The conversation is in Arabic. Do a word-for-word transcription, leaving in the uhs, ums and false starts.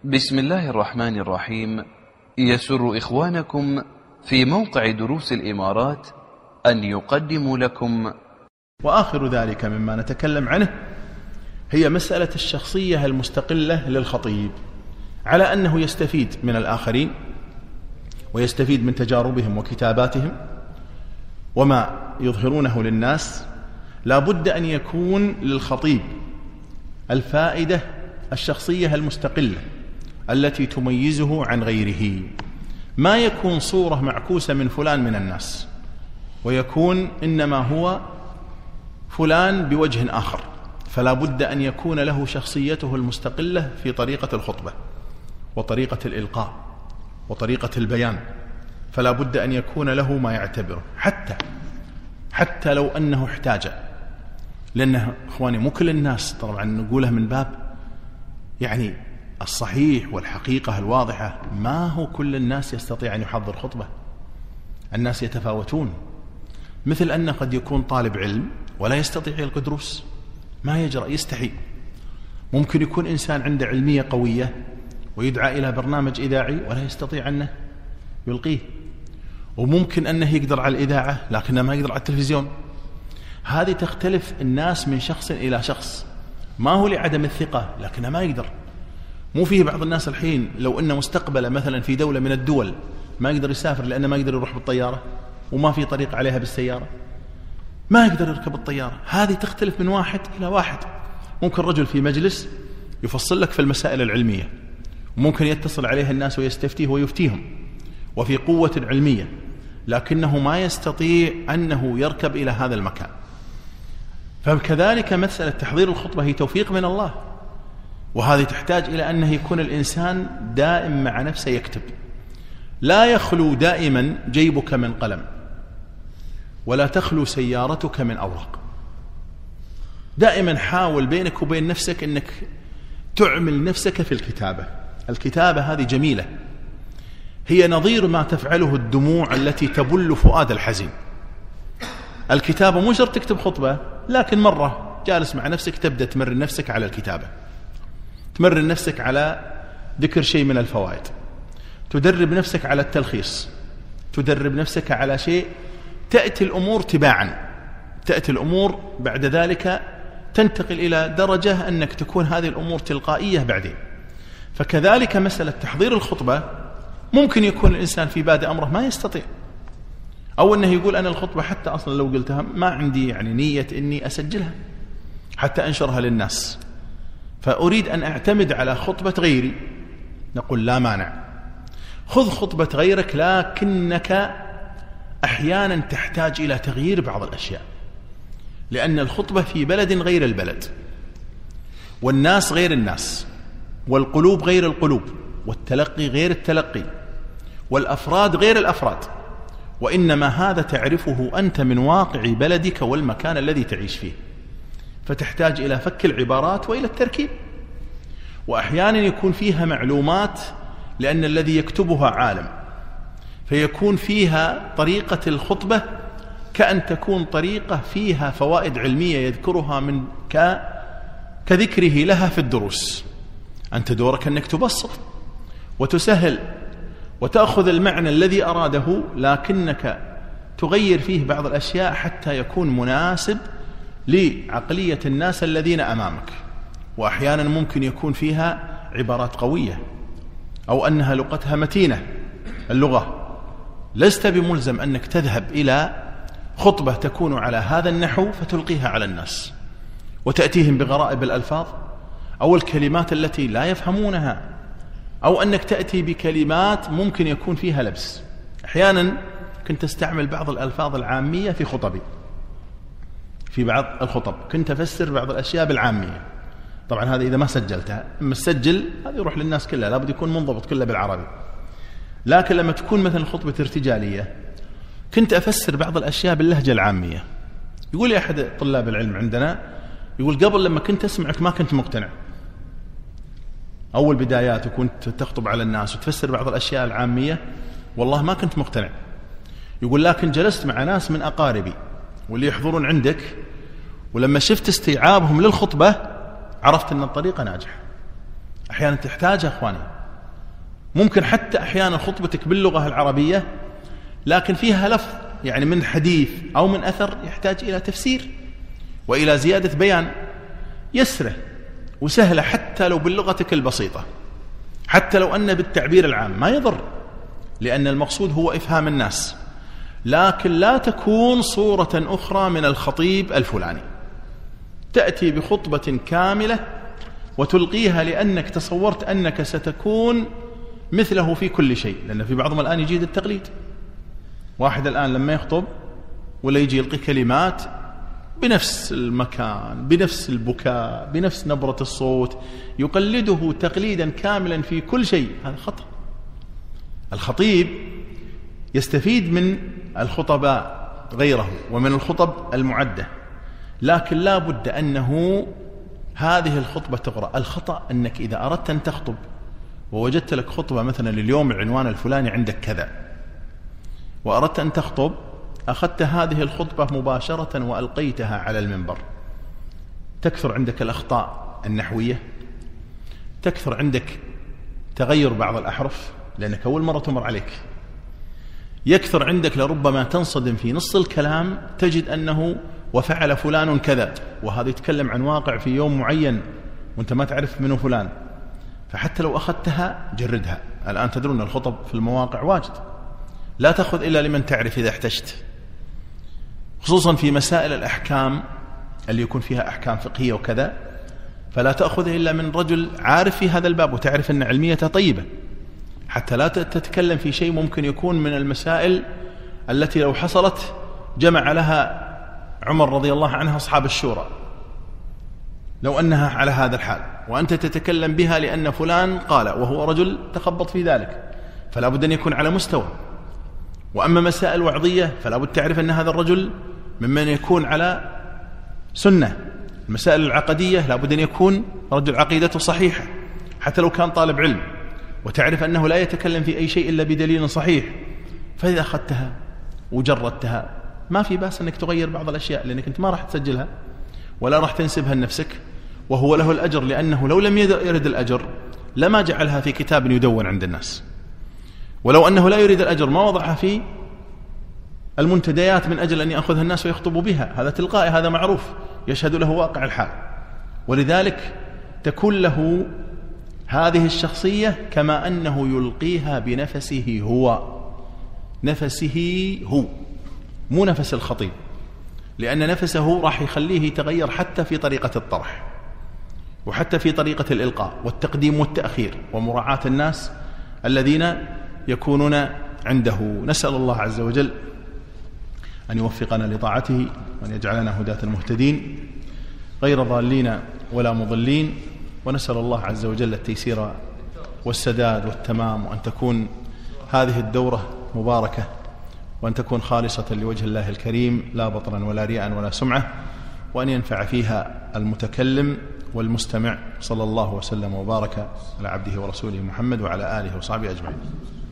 بسم الله الرحمن الرحيم. يسر إخوانكم في موقع دروس الإمارات أن يقدموا لكم. وآخر ذلك مما نتكلم عنه هي مسألة الشخصية المستقلة للخطيب، على أنه يستفيد من الآخرين ويستفيد من تجاربهم وكتاباتهم وما يظهرونه للناس. لا بد أن يكون للخطيب الفائدة الشخصية المستقلة التي تميزه عن غيره، ما يكون صورة معكوسة من فلان من الناس ويكون إنما هو فلان بوجه آخر. فلا بد أن يكون له شخصيته المستقلة في طريقة الخطبة وطريقة الإلقاء وطريقة البيان. فلا بد أن يكون له ما يعتبره، حتى حتى لو أنه احتاج، لأنه إخواني مو كل الناس، طبعا نقولها من باب يعني الصحيح والحقيقة الواضحة، ما هو كل الناس يستطيع أن يحضر خطبة، الناس يتفاوتون. مثل أن قد يكون طالب علم ولا يستطيع يلقي دروس، ما يجرأ، يستحي. ممكن يكون إنسان عنده علمية قوية ويدعى إلى برنامج إذاعي ولا يستطيع أنه يلقيه، وممكن أنه يقدر على الإذاعة لكنه ما يقدر على التلفزيون. هذه تختلف الناس من شخص إلى شخص، ما هو لعدم الثقة لكنه ما يقدر. مو فيه بعض الناس الحين لو أنه مستقبله مثلا في دولة من الدول ما يقدر يسافر لأنه ما يقدر يروح بالطيارة وما في طريق عليها بالسيارة، ما يقدر يركب الطيارة. هذه تختلف من واحد إلى واحد. ممكن رجل في مجلس يفصل لك في المسائل العلمية، وممكن يتصل عليه الناس ويستفتيه ويفتيهم وفي قوة علمية، لكنه ما يستطيع أنه يركب إلى هذا المكان. فكذلك مسألة تحضير الخطبة هي توفيق من الله، وهذه تحتاج إلى أنه يكون الإنسان دائم مع نفسه يكتب. لا يخلو دائما جيبك من قلم ولا تخلو سيارتك من أوراق. دائما حاول بينك وبين نفسك أنك تعمل نفسك في الكتابة. الكتابة هذه جميلة، هي نظير ما تفعله الدموع التي تبل فؤاد الحزين. الكتابة مو شرط تكتب خطبة، لكن مرة جالس مع نفسك تبدأ تمرن نفسك على الكتابة، تمرن نفسك على ذكر شيء من الفوائد، تدرب نفسك على التلخيص، تدرب نفسك على شيء. تأتي الأمور تباعا، تأتي الأمور بعد ذلك تنتقل إلى درجة أنك تكون هذه الأمور تلقائية بعدين. فكذلك مسألة تحضير الخطبة ممكن يكون الإنسان في بادئ أمره ما يستطيع، أو أنه يقول أنا الخطبة حتى أصلا لو قلتها ما عندي يعني نية أني أسجلها حتى أنشرها للناس، فأريد أن أعتمد على خطبة غيري. نقول لا مانع، خذ خطبة غيرك، لكنك أحيانا تحتاج إلى تغيير بعض الأشياء، لأن الخطبة في بلد غير البلد، والناس غير الناس، والقلوب غير القلوب، والتلقي غير التلقي، والأفراد غير الأفراد. وإنما هذا تعرفه أنت من واقع بلدك والمكان الذي تعيش فيه، فتحتاج إلى فك العبارات وإلى التركيب. وأحيانا يكون فيها معلومات لأن الذي يكتبها عالم، فيكون فيها طريقة الخطبة كأن تكون طريقة فيها فوائد علمية يذكرها من ك... كذكره لها في الدروس. أنت دورك أنك تبسط وتسهل وتأخذ المعنى الذي أراده، لكنك تغير فيه بعض الأشياء حتى يكون مناسب لعقلية الناس الذين أمامك. وأحيانا ممكن يكون فيها عبارات قوية أو أنها لغتها متينة اللغة، لست بملزم أنك تذهب إلى خطبة تكون على هذا النحو فتلقيها على الناس وتأتيهم بغرائب الألفاظ أو الكلمات التي لا يفهمونها، أو أنك تأتي بكلمات ممكن يكون فيها لبس. أحيانا كنت أستعمل بعض الألفاظ العامية في خطبي، في بعض الخطب كنت أفسر بعض الأشياء بالعامية. طبعا هذا إذا ما سجلتها، أما السجل هذا يروح للناس كلها، لابد يكون منضبط كله بالعربي. لكن لما تكون مثلا خطبة ارتجالية كنت أفسر بعض الأشياء باللهجة العامية. يقول لي أحد طلاب العلم عندنا، يقول قبل لما كنت أسمعك ما كنت مقتنع، أول بدايات وكنت تخطب على الناس وتفسر بعض الأشياء العامية والله ما كنت مقتنع. يقول لكن جلست مع ناس من أقاربي واللي يحضرون عندك، ولما شفت استيعابهم للخطبة عرفت أن الطريقة ناجحة. أحيانا تحتاج أخواني ممكن حتى أحيانا خطبتك باللغة العربية لكن فيها لفظ يعني من حديث أو من أثر يحتاج إلى تفسير وإلى زيادة بيان، يسرة وسهلة حتى لو باللغتك البسيطة، حتى لو أن بالتعبير العام ما يضر، لأن المقصود هو إفهام الناس، لكن لا تكون صورة أخرى من الخطيب الفلاني، تأتي بخطبة كاملة وتلقيها لأنك تصورت أنك ستكون مثله في كل شيء. لأن في بعضهم الآن يجيد التقليد، واحد الآن لما يخطب ولا يجي يلقي كلمات بنفس المكان بنفس البكاء بنفس نبرة الصوت، يقلده تقليدا كاملا في كل شيء، هذا خطأ. الخطيب يستفيد من الخطباء غيره ومن الخطب المعدة، لكن لا بد أنه هذه الخطبة تقرأ. الخطأ أنك إذا أردت أن تخطب ووجدت لك خطبة مثلا لليوم العنوان الفلاني عندك كذا، وأردت أن تخطب أخذت هذه الخطبة مباشرة وألقيتها على المنبر، تكثر عندك الأخطاء النحوية، تكثر عندك تغير بعض الأحرف لأنك أول مرة تمر عليك، يكثر عندك لربما تنصدم في نص الكلام تجد أنه وفعل فلان كذا، وهذا يتكلم عن واقع في يوم معين وانت ما تعرف منه فلان، فحتى لو أخذتها جردها. الآن تدرون الخطب في المواقع واجد، لا تأخذ إلا لمن تعرف إذا احتجت، خصوصا في مسائل الأحكام اللي يكون فيها أحكام فقهية وكذا، فلا تأخذ إلا من رجل عارف في هذا الباب وتعرف أن علميته طيبة، حتى لا تتكلم في شيء ممكن يكون من المسائل التي لو حصلت جمع لها عمر رضي الله عنه أصحاب الشورى، لو أنها على هذا الحال وأنت تتكلم بها لأن فلان قال وهو رجل تخبط في ذلك، فلا بد أن يكون على مستوى. وأما مسائل وعظية فلا بد تعرف أن هذا الرجل ممن يكون على سنة. المسائل العقدية لا بد أن يكون رجل عقيدته صحيحة حتى لو كان طالب علم، وتعرف أنه لا يتكلم في أي شيء إلا بدليل صحيح. فإذا أخذتها وجردتها ما في بأس أنك تغير بعض الأشياء، لأنك أنت ما راح تسجلها ولا راح تنسبها لنفسك، وهو له الأجر، لأنه لو لم يرد الأجر لما جعلها في كتاب يدون عند الناس، ولو أنه لا يريد الأجر ما وضعها في المنتديات من أجل أن يأخذها الناس ويخطبوا بها، هذا تلقائي، هذا معروف يشهد له واقع الحال. ولذلك تكون له هذه الشخصية كما أنه يلقيها بنفسه هو، نفسه هو، مو نفس الخطيب، لأن نفسه راح يخليه يتغير حتى في طريقة الطرح وحتى في طريقة الإلقاء والتقديم والتأخير ومراعاة الناس الذين يكونون عنده. نسأل الله عز وجل أن يوفقنا لطاعته وأن يجعلنا هداة المهتدين غير ضالين ولا مضلين، ونسأل الله عز وجل التيسير والسداد والتمام، وأن تكون هذه الدورة مباركة، وأن تكون خالصة لوجه الله الكريم لا بطرا ولا رياء ولا سمعة، وأن ينفع فيها المتكلم والمستمع. صلى الله وسلم وبارك على عبده ورسوله محمد وعلى آله وصحبه أجمعين.